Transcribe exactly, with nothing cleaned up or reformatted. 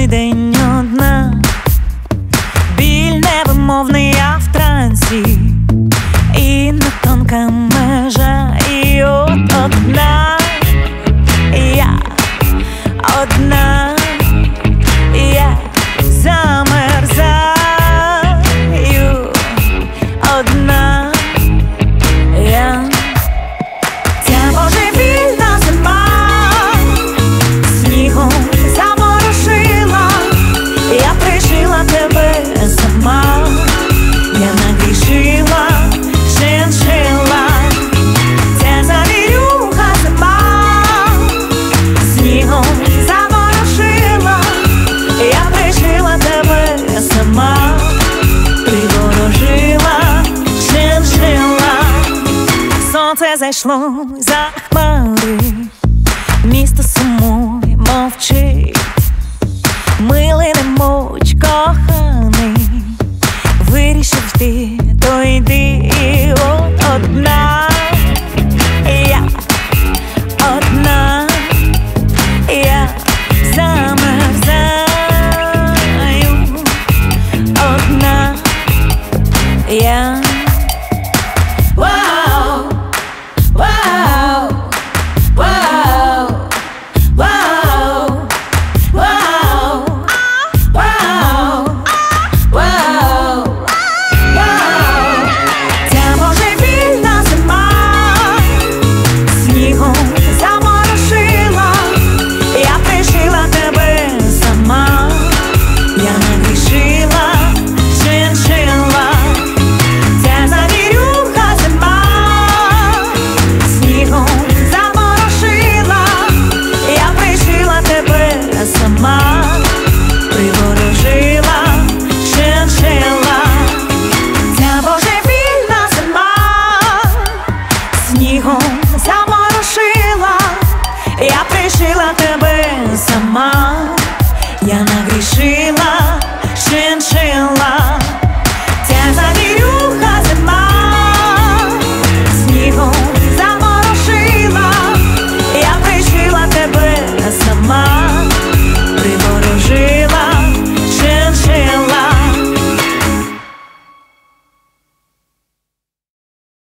цілий день одна, біль невимовний, я в трансі, і не тонка межа, і от одна, я одна, я замерзаю, одна я. Ця божевільна зима снігом заморошила, я пришила тебе сама, я нагрішила, шиншила. Ця завірюха зима снігом заморошила, я пришила тебе сама, приворожила, шиншила. Сонце зайшло за хмари, місто сумує, мовчить, милий немовч коханий, вирішив ти, то йди. От одна я, одна я замерзаю, одна я. Снігом заморошила, я пришила тебе сама, я нагрішила, шиншила.